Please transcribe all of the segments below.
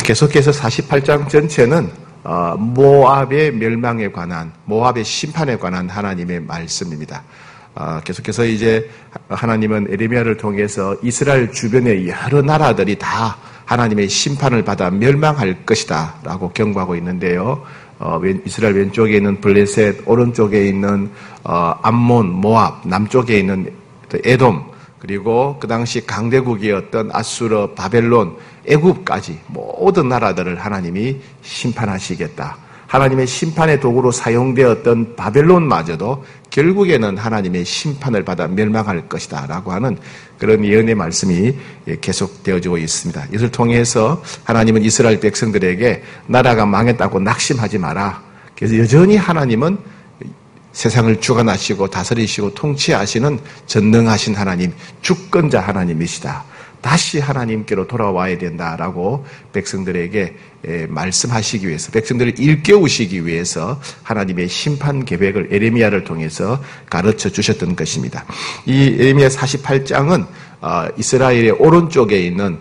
계속해서 48장 전체는 모압의 멸망에 관한, 모압의 심판에 관한 하나님의 말씀입니다. 계속해서 이제 하나님은 에레미야를 통해서 이스라엘 주변의 여러 나라들이 다 하나님의 심판을 받아 멸망할 것이다 라고 경고하고 있는데요. 이스라엘 왼쪽에 있는 블레셋, 오른쪽에 있는 암몬, 모압, 남쪽에 있는 에돔, 그리고 그 당시 강대국이었던 아수르, 바벨론, 애굽까지 모든 나라들을 하나님이 심판하시겠다. 하나님의 심판의 도구로 사용되었던 바벨론마저도 결국에는 하나님의 심판을 받아 멸망할 것이다 라고 하는 그런 예언의 말씀이 계속되어지고 있습니다. 이것을 통해서 하나님은 이스라엘 백성들에게 나라가 망했다고 낙심하지 마라. 그래서 여전히 하나님은 세상을 주관하시고 다스리시고 통치하시는 전능하신 하나님, 주권자 하나님이시다. 다시 하나님께로 돌아와야 된다라고 백성들에게 말씀하시기 위해서, 백성들을 일깨우시기 위해서 하나님의 심판 계획을 에레미야를 통해서 가르쳐 주셨던 것입니다. 이 에레미야 48장은 이스라엘의 오른쪽에 있는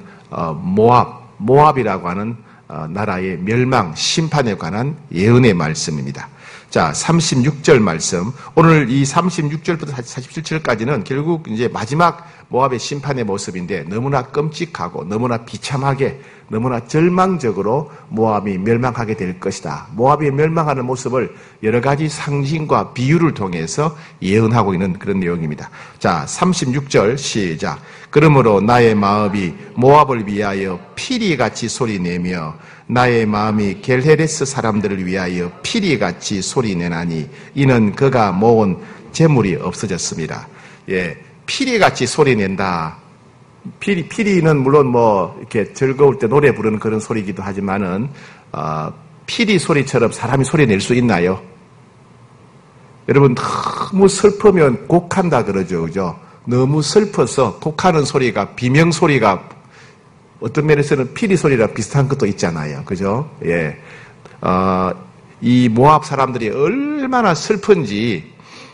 모압이라고 하는 나라의 멸망, 심판에 관한 예언의 말씀입니다. 자, 36절 말씀. 오늘 이 36절부터 47절까지는 결국 이제 마지막 모압의 심판의 모습인데 너무나 끔찍하고 너무나 비참하게 너무나 절망적으로 모압이 멸망하게 될 것이다. 모압이 멸망하는 모습을 여러 가지 상징과 비유를 통해서 예언하고 있는 그런 내용입니다. 자, 36절 시작. 그러므로 나의 마음이 모압을 위하여 피리같이 소리내며 나의 마음이 겔헤레스 사람들을 위하여 피리같이 소리내나니 이는 그가 모은 재물이 없어졌습니다. 예, 피리같이 소리낸다. 피리는 물론 이렇게 즐거울 때 노래 부르는 그런 소리이기도 하지만은, 피리 소리처럼 사람이 소리 낼 수 있나요? 여러분, 너무 슬프면 곡한다 그러죠. 그죠? 너무 슬퍼서 곡하는 소리가, 비명 소리가 어떤 면에서는 피리 소리랑 비슷한 것도 있잖아요. 그죠? 예. 이 모압 사람들이 얼마나 슬픈지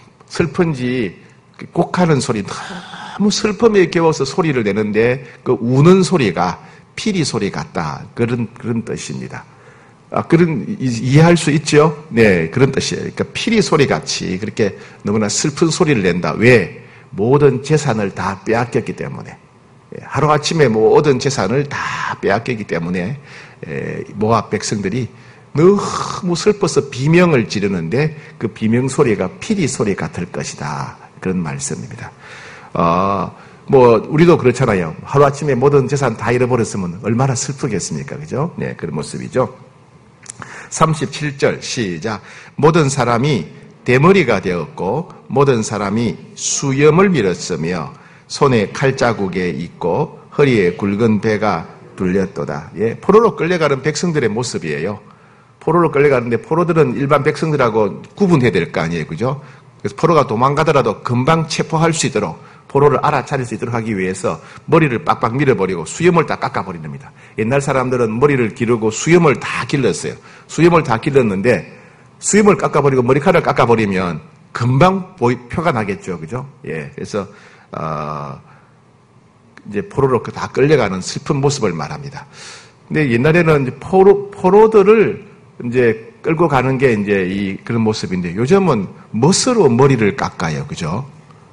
곡하는 소리, 너무 슬픔에 겨워서 소리를 내는데 그 우는 소리가 피리 소리 같다. 그런 뜻입니다. 이해할 수 있죠? 네, 그런 뜻이에요. 그러니까 피리 소리 같이 그렇게 너무나 슬픈 소리를 낸다. 왜? 모든 재산을 다 빼앗겼기 때문에. 하루아침에 모든 재산을 다 빼앗겼기 때문에 모압 백성들이 너무 슬퍼서 비명을 지르는데 그 비명 소리가 피리 소리 같을 것이다. 그런 말씀입니다. 우리도 그렇잖아요. 하루아침에 모든 재산 다 잃어버렸으면 얼마나 슬프겠습니까? 그죠? 네, 그런 모습이죠. 37절 시작. 모든 사람이 대머리가 되었고 모든 사람이 수염을 밀었으며 손에 칼자국에 있고 허리에 굵은 배가 둘렸도다. 예, 포로로 끌려가는 백성들의 모습이에요. 포로로 끌려가는데 포로들은 일반 백성들하고 구분해야 될 거 아니에요. 그죠? 그래서 포로가 도망가더라도 금방 체포할 수 있도록 포로를 알아차릴 수 있도록 하기 위해서 머리를 빡빡 밀어버리고 수염을 다 깎아버립니다. 옛날 사람들은 머리를 기르고 수염을 다 길렀어요. 수염을 다 길렀는데 수염을 깎아버리고 머리카락을 깎아버리면 금방 표가 나겠죠. 그죠? 예. 그래서 이제 포로로 다 끌려가는 슬픈 모습을 말합니다. 근데 옛날에는 이제 포로들을 이제 끌고 가는 게 이제 그런 모습인데 요즘은 멋으로 머리를 깎아요. 그죠?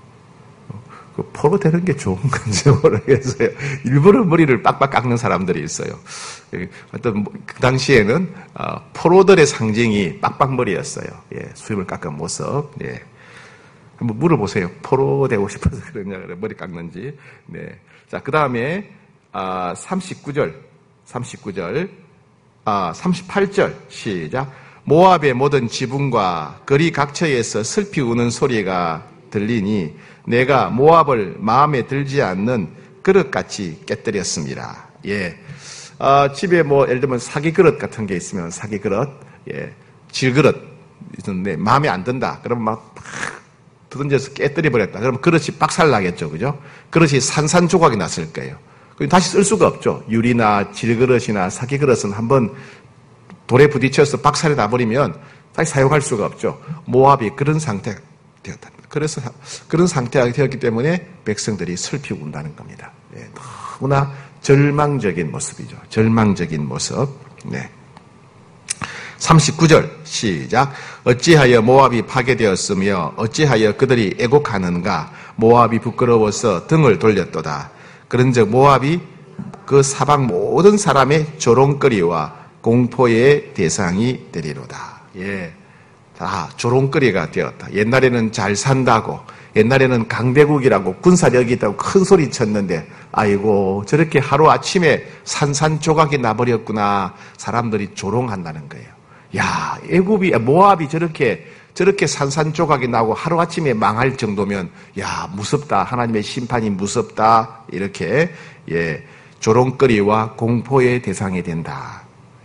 포로 되는 게 좋은 건지 모르겠어요. 일부러 머리를 빡빡 깎는 사람들이 있어요. 어떤 그 당시에는 포로들의 상징이 빡빡머리였어요. 예, 수염을 깎은 모습. 예. 한번 물어보세요. 포로 되고 싶어서 그러냐, 머리 깎는지. 네. 자, 그 다음에 38절 시작. 모압의 모든 지붕과 거리 각처에서 슬피 우는 소리가 들리니 내가 모압을 마음에 들지 않는 그릇같이 깨뜨렸습니다. 예. 집에 예를 들면 사기 그릇 같은 게 있으면 사기 그릇, 예. 질그릇 있는데 마음에 안 든다. 그러면 막 두던져서 깨뜨려버렸다. 그러면 그릇이 빡살나겠죠. 그죠? 그릇이 산산조각이 났을 거예요. 다시 쓸 수가 없죠. 유리나 질그릇이나 사기 그릇은 한번 돌에 부딪혀서 박살이 나버리면 다시 사용할 수가 없죠. 모압이 그런 상태가 되었다. 그래서 그런 상태가 되었기 때문에 백성들이 슬피 운다는 겁니다. 예, 너무나 절망적인 모습이죠. 절망적인 모습. 네. 39절 시작. 어찌하여 모압이 파괴되었으며 어찌하여 그들이 애곡하는가. 모압이 부끄러워서 등을 돌렸도다. 그런즉 모압이 그 사방 모든 사람의 조롱거리와 공포의 대상이 되리로다. 예, 다 조롱거리가 되었다. 옛날에는 잘 산다고, 옛날에는 강대국이라고 군사력이 있다고 큰 소리 쳤는데 아이고 저렇게 하루아침에 산산조각이 나버렸구나. 사람들이 조롱한다는 거예요. 야, 모압이 저렇게 산산조각이 나고 하루아침에 망할 정도면 야, 무섭다. 하나님의 심판이 무섭다. 이렇게 조롱거리와 공포의 대상이 된다.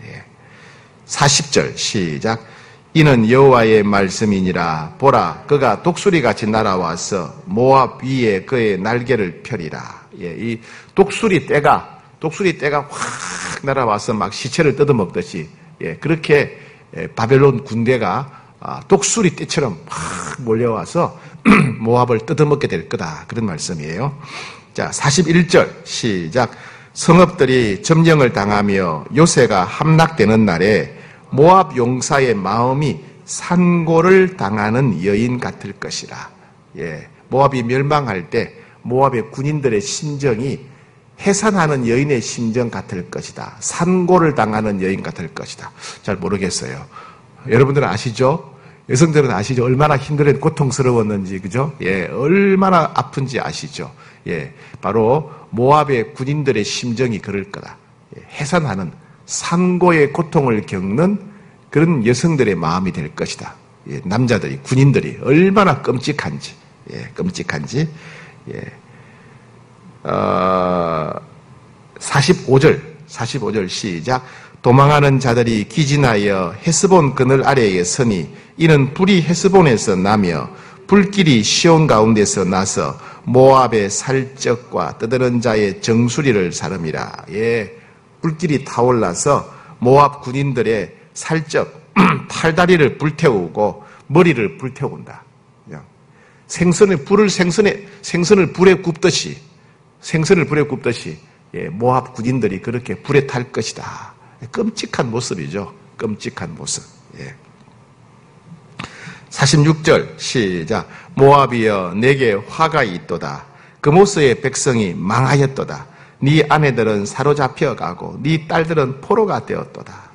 40절 시작. 이는 여호와의 말씀이니라. 보라, 그가 독수리같이 날아와서 모압 위에 그의 날개를 펴리라. 이 독수리 떼가 확 날아와서 막 시체를 뜯어먹듯이 그렇게 바벨론 군대가 독수리 떼처럼 확 몰려와서 모압을 뜯어먹게 될 거다. 그런 말씀이에요. 자, 41절 시작. 성읍들이 점령을 당하며 요새가 함락되는 날에 모압 용사의 마음이 산고를 당하는 여인 같을 것이라. 모압이 멸망할 때 모압의 군인들의 심정이 해산하는 여인의 심정 같을 것이다. 산고를 당하는 여인 같을 것이다. 잘 모르겠어요. 여러분들은 아시죠? 여성들은 아시죠? 얼마나 힘들어 고통스러웠는지, 그죠? 얼마나 아픈지 아시죠? 바로 모압의 군인들의 심정이 그럴 거다. 해산하는 산고의 고통을 겪는 그런 여성들의 마음이 될 것이다. 남자들이, 군인들이 얼마나 끔찍한지, 끔찍한지. 45절 시작. 도망하는 자들이 기진하여 헤스본 그늘 아래에 서니 이는 불이 헤스본에서 나며 불길이 시온 가운데서 나서 모압의 살적과 떠드는 자의 정수리를 사름이라. 불길이 타올라서 모압 군인들의 살적, 팔다리를 불태우고 머리를 불태운다. 그냥 생선을 불에 굽듯이 모압 군인들이 그렇게 불에 탈 것이다. 끔찍한 모습이죠. 끔찍한 모습. 46절 시작. 모압이여 내게 화가 있도다. 그모스의 백성이 망하였도다. 네 아내들은 사로잡혀 가고 네 딸들은 포로가 되었도다.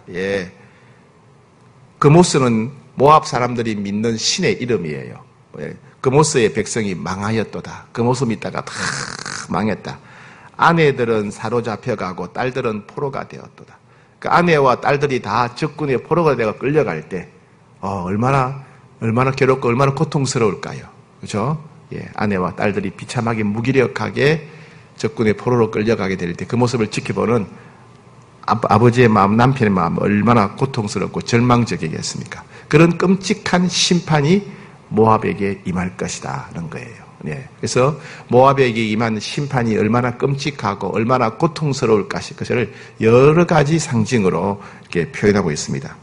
그모스는 모압 사람들이 믿는 신의 이름이에요. 그모스의 백성이 망하였도다. 그모스 믿다가 다 망했다. 아내들은 사로잡혀 가고 딸들은 포로가 되었도다. 그 아내와 딸들이 다 적군의 포로가 되어 끌려갈 때 얼마나 괴롭고 얼마나 고통스러울까요? 그렇죠? 아내와 딸들이 비참하게 무기력하게 적군의 포로로 끌려가게 될 때 그 모습을 지켜보는 아버지의 마음, 남편의 마음 얼마나 고통스럽고 절망적이겠습니까? 그런 끔찍한 심판이 모압에게 임할 것이다는 거예요. 그래서 모압에게 임한 심판이 얼마나 끔찍하고 얼마나 고통스러울 것을 여러 가지 상징으로 이렇게 표현하고 있습니다.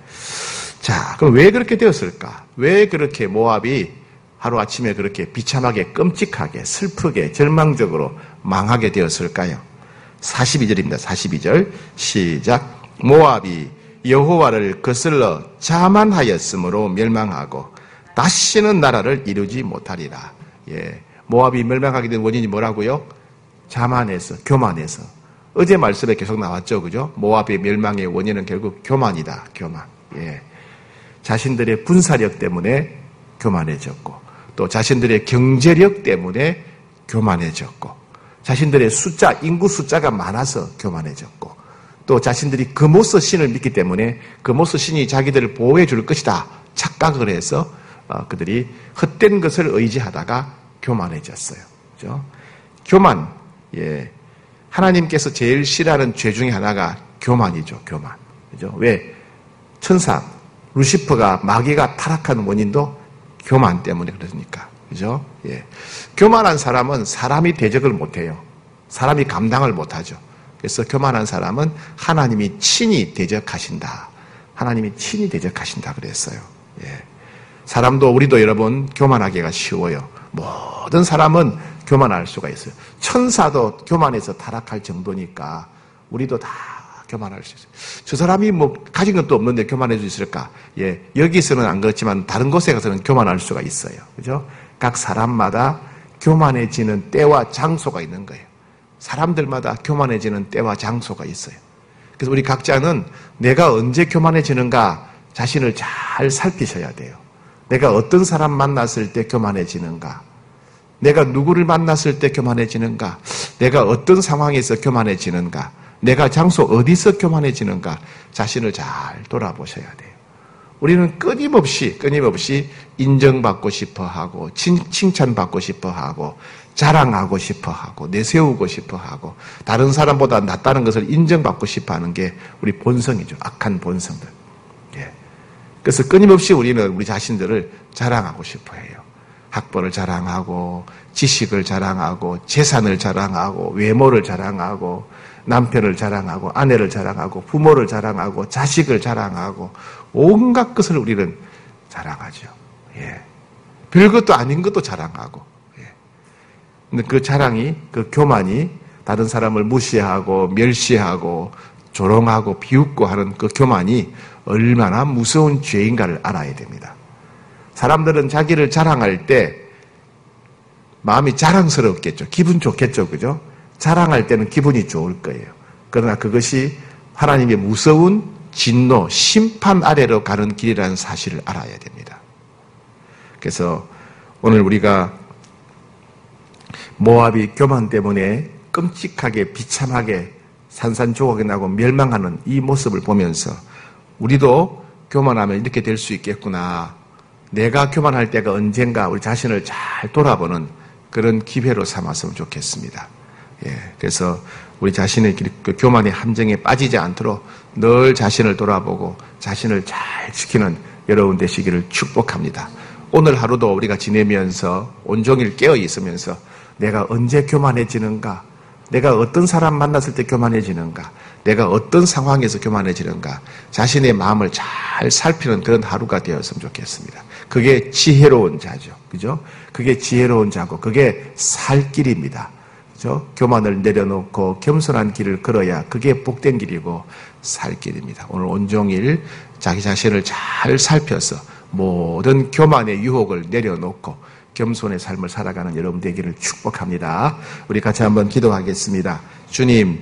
자, 그럼 왜 그렇게 되었을까? 왜 그렇게 모압이 하루아침에 그렇게 비참하게 끔찍하게 슬프게 절망적으로 망하게 되었을까요? 42절입니다. 42절 시작. 모압이 여호와를 거슬러 자만하였으므로 멸망하고 다시는 나라를 이루지 못하리라. 모압이 멸망하게 된 원인이 뭐라고요? 자만해서, 교만해서. 어제 말씀에 계속 나왔죠, 그죠? 모압의 멸망의 원인은 결국 교만이다. 교만. 자신들의 군사력 때문에 교만해졌고, 또 자신들의 경제력 때문에 교만해졌고, 자신들의 인구 숫자가 많아서 교만해졌고, 또 자신들이 그모스 신을 믿기 때문에 그모스 신이 자기들을 보호해 줄 것이다 착각을 해서 그들이 헛된 것을 의지하다가 교만해졌어요. 그죠? 교만. 하나님께서 제일 싫어하는 죄 중에 하나가 교만이죠. 교만. 그죠? 왜? 천사 루시퍼가 마귀가 타락한 원인도 교만 때문에 그러니까. 그죠? 교만한 사람은 사람이 대적을 못해요. 사람이 감당을 못하죠. 그래서 교만한 사람은 하나님이 친히 대적하신다. 하나님이 친히 대적하신다 그랬어요. 사람도 우리도 여러분 교만하기가 쉬워요. 모든 사람은 교만할 수가 있어요. 천사도 교만해서 타락할 정도니까 우리도 다 교만할 수 있어요. 저 사람이 뭐 가진 것도 없는데 교만할 수 있을까? 예, 여기서는 안 그렇지만 다른 곳에 가서는 교만할 수가 있어요. 그죠? 각 사람마다 교만해지는 때와 장소가 있는 거예요. 사람들마다 교만해지는 때와 장소가 있어요. 그래서 우리 각자는 내가 언제 교만해지는가 자신을 잘 살피셔야 돼요. 내가 어떤 사람 만났을 때 교만해지는가? 내가 누구를 만났을 때 교만해지는가? 내가 어떤 상황에서 교만해지는가? 내가 장소 어디서 교만해지는가? 자신을 잘 돌아보셔야 돼요. 우리는 끊임없이 인정받고 싶어 하고, 칭찬받고 싶어 하고, 자랑하고 싶어 하고, 내세우고 싶어 하고, 다른 사람보다 낫다는 것을 인정받고 싶어 하는 게 우리 본성이죠. 악한 본성들. 예. 그래서 끊임없이 우리는 우리 자신들을 자랑하고 싶어 해요. 학벌을 자랑하고, 지식을 자랑하고, 재산을 자랑하고, 외모를 자랑하고, 남편을 자랑하고, 아내를 자랑하고, 부모를 자랑하고, 자식을 자랑하고, 온갖 것을 우리는 자랑하죠. 예. 별것도 아닌 것도 자랑하고. 예. 근데 그 자랑이, 그 교만이 다른 사람을 무시하고, 멸시하고, 조롱하고, 비웃고 하는 그 교만이 얼마나 무서운 죄인가를 알아야 됩니다. 사람들은 자기를 자랑할 때 마음이 자랑스럽겠죠. 기분 좋겠죠. 그죠? 자랑할 때는 기분이 좋을 거예요. 그러나 그것이 하나님의 무서운 진노, 심판 아래로 가는 길이라는 사실을 알아야 됩니다. 그래서 오늘 우리가 모압이 교만 때문에 끔찍하게 비참하게 산산조각이 나고 멸망하는 이 모습을 보면서 우리도 교만하면 이렇게 될 수 있겠구나. 내가 교만할 때가 언젠가 우리 자신을 잘 돌아보는 그런 기회로 삼았으면 좋겠습니다. 예, 그래서 우리 자신의 그 교만의 함정에 빠지지 않도록 늘 자신을 돌아보고 자신을 잘 지키는 여러분 되시기를 축복합니다. 오늘 하루도 우리가 지내면서 온종일 깨어 있으면서 내가 언제 교만해지는가? 내가 어떤 사람 만났을 때 교만해지는가? 내가 어떤 상황에서 교만해지는가? 자신의 마음을 잘 살피는 그런 하루가 되었으면 좋겠습니다. 그게 지혜로운 자죠. 그죠? 그게 지혜로운 자고, 그게 살 길입니다. 그죠? 교만을 내려놓고 겸손한 길을 걸어야 그게 복된 길이고 살 길입니다. 오늘 온종일 자기 자신을 잘 살펴서 모든 교만의 유혹을 내려놓고 겸손의 삶을 살아가는 여러분 되기를 축복합니다. 우리 같이 한번 기도하겠습니다. 주님,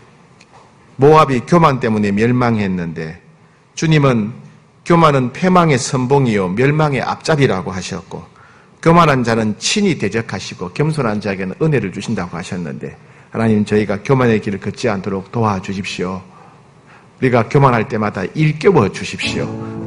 모압이 교만 때문에 멸망했는데 주님은 교만은 패망의 선봉이요 멸망의 앞잡이라고 하셨고 교만한 자는 친히 대적하시고 겸손한 자에게는 은혜를 주신다고 하셨는데 하나님 저희가 교만의 길을 걷지 않도록 도와주십시오. 우리가 교만할 때마다 일깨워 주십시오.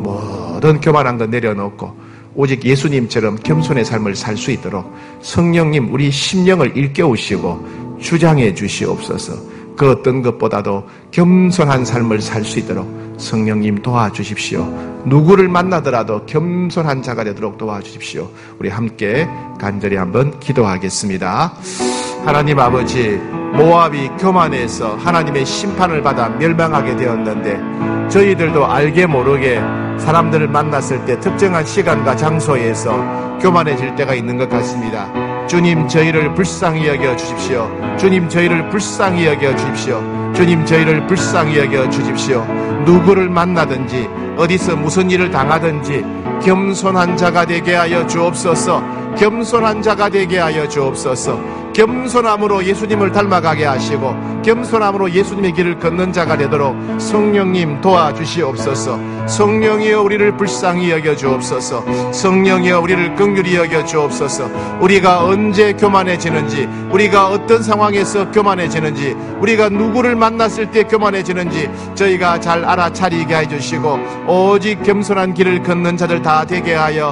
모든 교만한 것 내려놓고 오직 예수님처럼 겸손의 삶을 살 수 있도록 성령님 우리 심령을 일깨우시고 주장해 주시옵소서. 그 어떤 것보다도 겸손한 삶을 살 수 있도록 성령님 도와주십시오. 누구를 만나더라도 겸손한 자가 되도록 도와주십시오. 우리 함께 간절히 한번 기도하겠습니다. 하나님 아버지, 모압이 교만해서 하나님의 심판을 받아 멸망하게 되었는데 저희들도 알게 모르게 사람들을 만났을 때 특정한 시간과 장소에서 교만해질 때가 있는 것 같습니다. 주님 저희를 불쌍히 여겨 주십시오. 주님 저희를 불쌍히 여겨 주십시오. 주님 저희를 불쌍히 여겨 주십시오. 누구를 만나든지 어디서 무슨 일을 당하든지 겸손한 자가 되게 하여 주옵소서. 겸손한 자가 되게 하여 주옵소서. 겸손함으로 예수님을 닮아가게 하시고 겸손함으로 예수님의 길을 걷는 자가 되도록 성령님 도와주시옵소서. 성령이여 우리를 불쌍히 여겨 주옵소서. 성령이여 우리를 긍휼히 여겨 주옵소서. 우리가 언제 교만해지는지, 우리가 어떤 상황에서 교만해지는지, 우리가 누구를 만났을 때 교만해지는지 저희가 잘 알아차리게 해주시고 오직 겸손한 길을 걷는 자들 다 되게 하여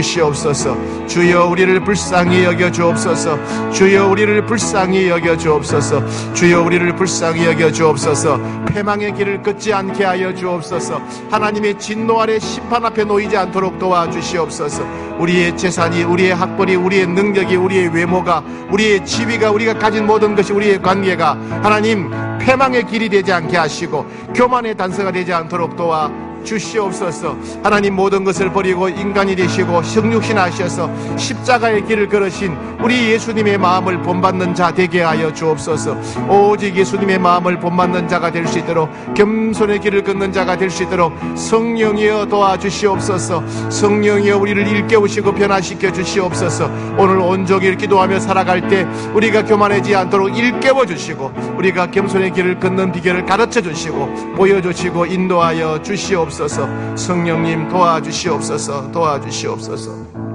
주시옵소서. 주여 우리를 불쌍히 여겨 주옵소서. 주여 우리를 불쌍히 여겨 주옵소서. 주여 우리를 불쌍히 여겨 주옵소서. 패망의 길을 걷지 않게 하여 주옵소서. 하나님의 진노 아래 심판 앞에 놓이지 않도록 도와주시옵소서. 우리의 재산이, 우리의 학벌이, 우리의 능력이, 우리의 외모가, 우리의 지위가, 우리가 가진 모든 것이, 우리의 관계가 하나님 패망의 길이 되지 않게 하시고 교만의 단서가 되지 않도록 도와 주시옵소서. 하나님, 모든 것을 버리고 인간이 되시고 성육신하셔서 십자가의 길을 걸으신 우리 예수님의 마음을 본받는 자 되게 하여 주옵소서. 오직 예수님의 마음을 본받는 자가 될 수 있도록, 겸손의 길을 걷는 자가 될 수 있도록 성령이여 도와주시옵소서. 성령이여 우리를 일깨우시고 변화시켜 주시옵소서. 오늘 온종일 기도하며 살아갈 때 우리가 교만하지 않도록 일깨워 주시고, 우리가 겸손의 길을 걷는 비결을 가르쳐 주시고 보여주시고 인도하여 주시옵소서. 성령님 도와주시옵소서. 도와주시옵소서.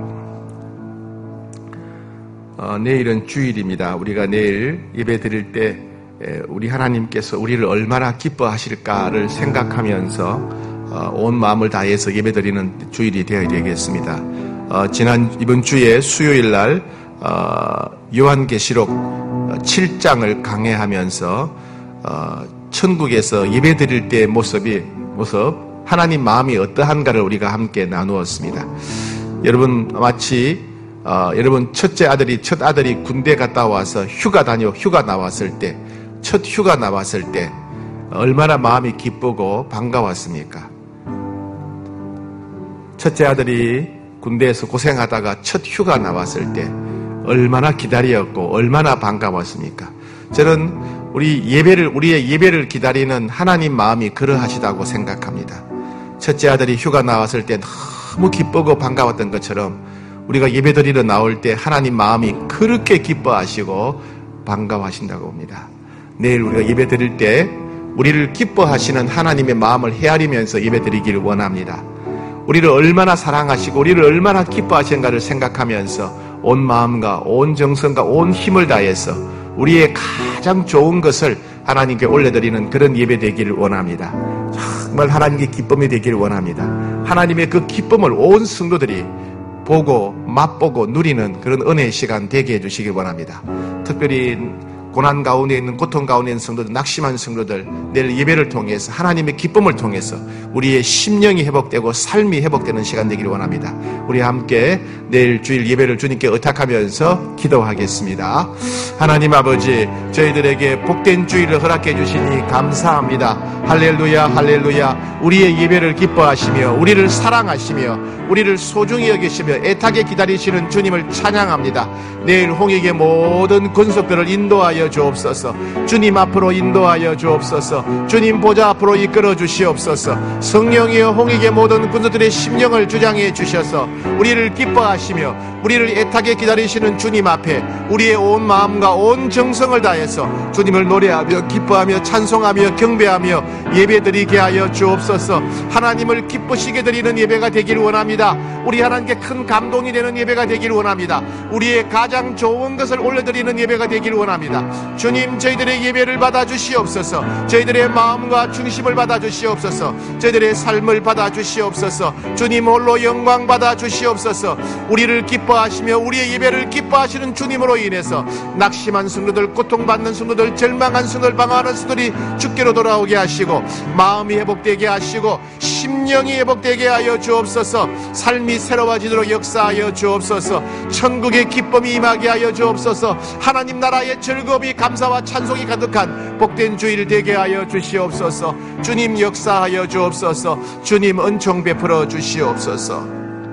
내일은 주일입니다. 우리가 내일 예배 드릴 때 우리 하나님께서 우리를 얼마나 기뻐하실까를 생각하면서 온 마음을 다해서 예배 드리는 주일이 되어야 되겠습니다. 이번 주에 수요일 날 요한계시록 7장을 강해하면서 천국에서 예배 드릴 때의 모습, 하나님 마음이 어떠한가를 우리가 함께 나누었습니다. 여러분, 마치 여러분 첫 아들이 군대 갔다 와서 휴가 나왔을 때, 첫 휴가 나왔을 때 얼마나 마음이 기쁘고 반가웠습니까? 첫째 아들이 군대에서 고생하다가 첫 휴가 나왔을 때 얼마나 기다렸고 얼마나 반가웠습니까? 저는 우리의 예배를 기다리는 하나님 마음이 그러하시다고 생각합니다. 첫째 아들이 휴가 나왔을 때 너무 기쁘고 반가웠던 것처럼 우리가 예배 드리러 나올 때 하나님 마음이 그렇게 기뻐하시고 반가워하신다고 봅니다. 내일 우리가 예배 드릴 때 우리를 기뻐하시는 하나님의 마음을 헤아리면서 예배 드리기를 원합니다. 우리를 얼마나 사랑하시고 우리를 얼마나 기뻐하시는가를 생각하면서 온 마음과 온 정성과 온 힘을 다해서 우리의 가장 좋은 것을 하나님께 올려드리는 그런 예배 되기를 원합니다. 정말 하나님께 기쁨이 되기를 원합니다. 하나님의 그 기쁨을 온 성도들이 보고 맛보고 누리는 그런 은혜의 시간 되게 해주시길 원합니다. 특별히 고난 가운데 있는, 고통 가운데 있는 성도들, 낙심한 성도들, 내일 예배를 통해서 하나님의 기쁨을 통해서 우리의 심령이 회복되고 삶이 회복되는 시간 되기를 원합니다. 우리 함께 내일 주일 예배를 주님께 의탁하면서 기도하겠습니다. 하나님 아버지, 저희들에게 복된 주일을 허락해 주시니 감사합니다. 할렐루야, 할렐루야. 우리의 예배를 기뻐하시며 우리를 사랑하시며 우리를 소중히 여기시며 애타게 기다리시는 주님을 찬양합니다. 내일 홍익의 모든 권속들을 인도하여 주옵소서. 주님 앞으로 인도하여 주옵소서. 주님 보좌 앞으로 이끌어 주시옵소서. 성령이여 홍익의 모든 권속들의 심령을 주장해 주셔서 우리를 기뻐하시며 우리를 애타게 기다리시는 주님 앞에 우리의 온 마음과 온 정성을 다해서 주님을 노래하며 기뻐하며 찬송하며 경배하며 예배드리게 하여 주옵소서. 하나님을 기쁘시게 드리는 예배가 되기를 원합니다. 우리 하나님께 큰 감동이 되는 예배가 되기를 원합니다. 우리의 가장 좋은 것을 올려드리는 예배가 되기를 원합니다. 주님, 저희들의 예배를 받아주시옵소서. 저희들의 마음과 중심을 받아주시옵소서. 저희들의 삶을 받아주시옵소서. 주님 홀로 영광 받아주시옵소서. 우리를 기뻐하시며 우리의 예배를 기뻐하시는 주님으로 인해서 낙심한 성도들, 고통받는 성도들, 절망한 성도들, 방황하는 성도들이 주께로 돌아오게 하시고 마음이 회복되게 하시고 심령이 회복되게 하여 주옵소서. 삶이 새로워지도록 역사하여 주옵소서. 천국의 기쁨이 임하게 하여 주옵소서. 하나님 나라의 즐거움이, 감사와 찬송이 가득한 복된 주일 되게 하여 주시옵소서. 주님 역사하여 주옵소서. 주님 은총 베풀어 주시옵소서.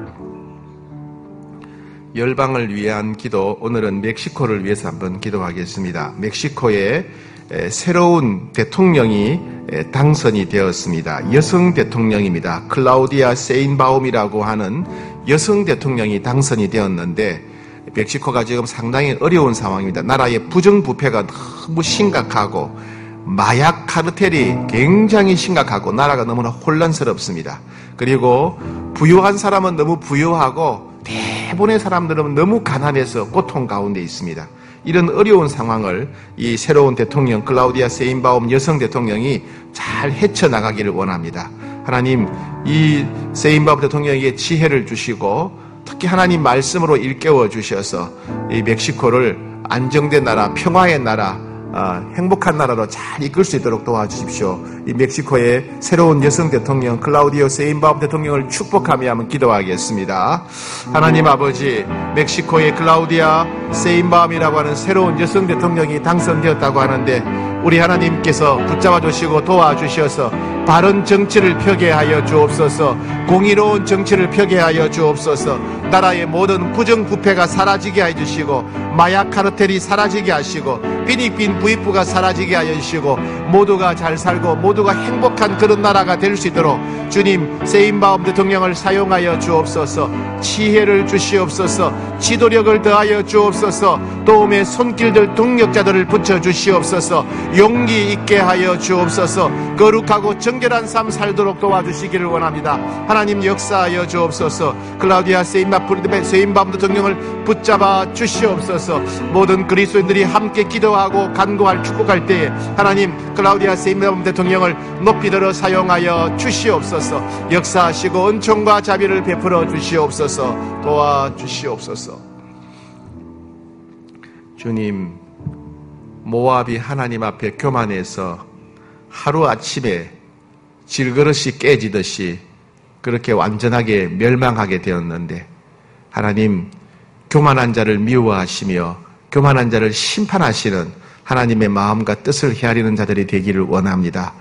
열방을 위한 기도, 오늘은 멕시코를 위해서 한번 기도하겠습니다. 멕시코에 새로운 대통령이 당선이 되었습니다. 여성 대통령입니다. 클라우디아 세인바움이라고 하는 여성 대통령이 당선이 되었는데 멕시코가 지금 상당히 어려운 상황입니다. 나라의 부정부패가 너무 심각하고 마약 카르텔이 굉장히 심각하고 나라가 너무나 혼란스럽습니다. 그리고 부유한 사람은 너무 부유하고 대부분의 사람들은 너무 가난해서 고통 가운데 있습니다. 이런 어려운 상황을 이 새로운 대통령 클라우디아 세인바움 여성 대통령이 잘 헤쳐나가기를 원합니다. 하나님, 이 세인바움 대통령에게 지혜를 주시고 특히 하나님 말씀으로 일깨워 주셔서 이 멕시코를 안정된 나라, 평화의 나라, 행복한 나라로 잘 이끌 수 있도록 도와주십시오. 이 멕시코의 새로운 여성 대통령 클라우디오 세인바움 대통령을 축복하며 한번 기도하겠습니다. 하나님 아버지, 멕시코의 클라우디아 세인바움이라고 하는 새로운 여성 대통령이 당선되었다고 하는데 우리 하나님께서 붙잡아 주시고 도와주셔서 바른 정치를 펴게 하여 주옵소서. 공의로운 정치를 펴게 하여 주옵소서. 나라의 모든 부정부패가 사라지게 해주시고 마약 카르텔이 사라지게 하시고 빈익빈 부익부가 사라지게 하여 주시고 모두가 잘 살고 모두가 행복한 그런 나라가 될 수 있도록 주님 세임바움 대통령을 사용하여 주옵소서. 지혜를 주시옵소서. 지도력을 더하여 주옵소서. 도움의 손길들 동력자들을 붙여 주시옵소서. 용기 있게 하여 주옵소서. 거룩하고 정결한 삶 살도록 도와주시기를 원합니다. 하나님 역사하여 주옵소서. 클라우디아 세임바움 대통령을 붙잡아 주시옵소서. 모든 그리스도인들이 함께 기도하고 간구할 축복할 때에 하나님 클라우디아 세임바움 대통령을 높이 들어 사용하여 주시옵소서. 역사하시고 은총과 자비를 베풀어 주시옵소서. 도와주시옵소서. 주님, 모압이 하나님 앞에 교만해서 하루아침에 질그릇이 깨지듯이 그렇게 완전하게 멸망하게 되었는데 하나님, 교만한 자를 미워하시며 교만한 자를 심판하시는 하나님의 마음과 뜻을 헤아리는 자들이 되기를 원합니다.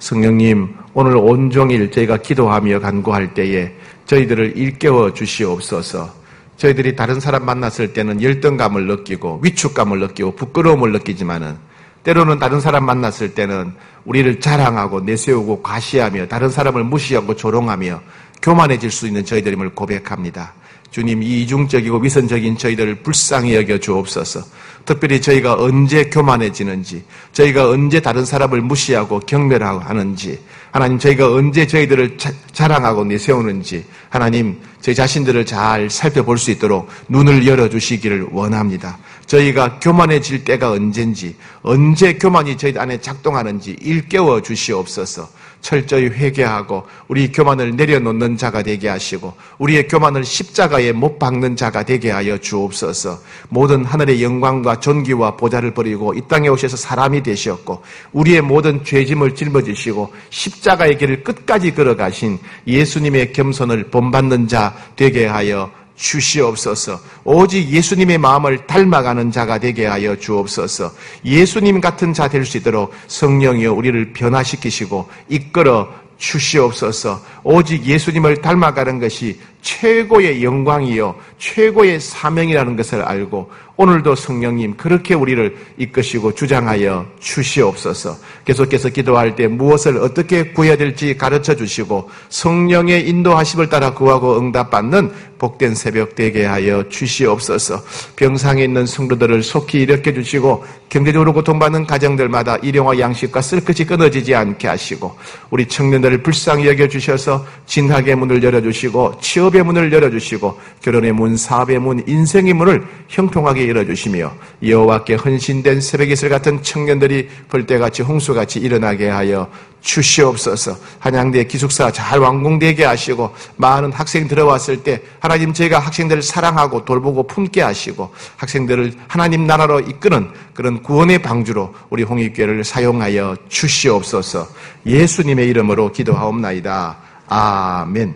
성령님, 오늘 온종일 저희가 기도하며 간구할 때에 저희들을 일깨워 주시옵소서. 저희들이 다른 사람 만났을 때는 열등감을 느끼고 위축감을 느끼고 부끄러움을 느끼지만은 때로는 다른 사람 만났을 때는 우리를 자랑하고 내세우고 과시하며 다른 사람을 무시하고 조롱하며 교만해질 수 있는 저희들임을 고백합니다. 주님, 이 이중적이고 위선적인 저희들을 불쌍히 여겨 주옵소서. 특별히 저희가 언제 교만해지는지, 저희가 언제 다른 사람을 무시하고 경멸하고 하는지, 하나님 저희가 언제 저희들을 자랑하고 내세우는지 하나님 저희 자신들을 잘 살펴볼 수 있도록 눈을 열어주시기를 원합니다. 저희가 교만해질 때가 언젠지, 언제 교만이 저희 안에 작동하는지 일깨워 주시옵소서. 철저히 회개하고 우리 교만을 내려놓는 자가 되게 하시고 우리의 교만을 십자가에 못 박는 자가 되게 하여 주옵소서. 모든 하늘의 영광과 존귀와 보좌를 버리고 이 땅에 오셔서 사람이 되셨고 우리의 모든 죄짐을 짊어지시고 십자가의 길을 끝까지 걸어가신 예수님의 겸손을 본받는 자 되게 하여 주시옵소서. 오직 예수님의 마음을 닮아가는 자가 되게 하여 주옵소서. 예수님 같은 자 될 수 있도록 성령이여 우리를 변화시키시고 이끌어 주시옵소서. 오직 예수님을 닮아가는 것이 최고의 영광이요 최고의 사명이라는 것을 알고 오늘도 성령님 그렇게 우리를 이끄시고 주장하여 주시옵소서. 계속해서 기도할 때 무엇을 어떻게 구해야 될지 가르쳐 주시고 성령의 인도하심을 따라 구하고 응답받는 복된 새벽 되게 하여 주시옵소서. 병상에 있는 성도들을 속히 일으켜 주시고 경제적으로 고통받는 가정들마다 일용와 양식과 쓸 것이 끊어지지 않게 하시고 우리 청년들을 불쌍히 여겨주셔서 진학의 문을 열어주시고 취업의 문을 열어주시고 결혼의 문, 사업의 문, 인생의 문을 형통하게 열어주시며 여호와께 헌신된 새벽 이슬 같은 청년들이 벌떼같이 홍수같이 일어나게 하여 주시옵소서. 한양대 기숙사 잘 완공되게 하시고 많은 학생 들어왔을 때 하나님 저희가 학생들을 사랑하고 돌보고 품게 하시고 학생들을 하나님 나라로 이끄는 그런 구원의 방주로 우리 홍익교회를 사용하여 주시옵소서. 예수님의 이름으로 기도하옵나이다. 아멘.